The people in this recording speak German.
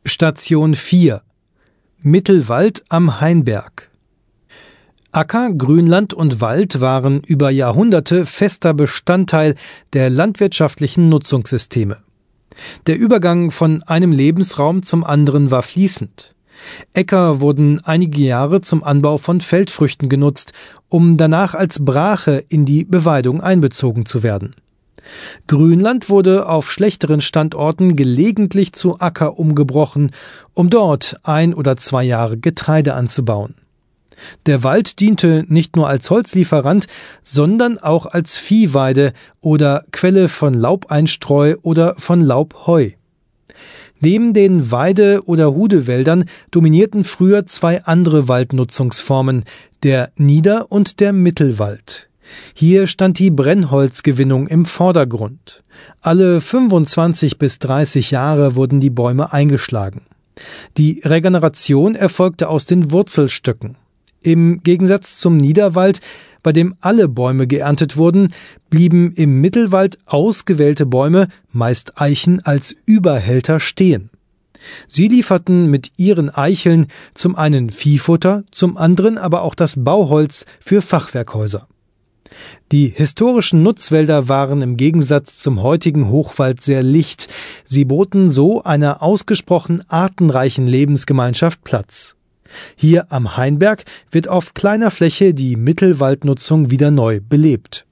Station 4 Mittelwald am Hainberg. Acker, Grünland und Wald waren über Jahrhunderte fester Bestandteil der landwirtschaftlichen Nutzungssysteme. Der Übergang von einem Lebensraum zum anderen war fließend. Äcker wurden einige Jahre zum Anbau von Feldfrüchten genutzt, um danach als Brache in die Beweidung einbezogen zu werden. Grünland wurde auf schlechteren Standorten gelegentlich zu Acker umgebrochen, um dort 1 oder 2 Jahre Getreide anzubauen. Der Wald diente nicht nur als Holzlieferant, sondern auch als Viehweide oder Quelle von Laubeinstreu oder von Laubheu. Neben den Weide- oder Hudewäldern dominierten früher 2 andere Waldnutzungsformen, der Nieder- und der Mittelwald. Hier stand die Brennholzgewinnung im Vordergrund. Alle 25 bis 30 Jahre wurden die Bäume eingeschlagen. Die Regeneration erfolgte aus den Wurzelstöcken. Im Gegensatz zum Niederwald, bei dem alle Bäume geerntet wurden, blieben im Mittelwald ausgewählte Bäume, meist Eichen, als Überhälter stehen. Sie lieferten mit ihren Eicheln zum einen Viehfutter, zum anderen aber auch das Bauholz für Fachwerkhäuser. Die historischen Nutzwälder waren im Gegensatz zum heutigen Hochwald sehr licht. Sie boten so einer ausgesprochen artenreichen Lebensgemeinschaft Platz. Hier am Hainberg wird auf kleiner Fläche die Mittelwaldnutzung wieder neu belebt.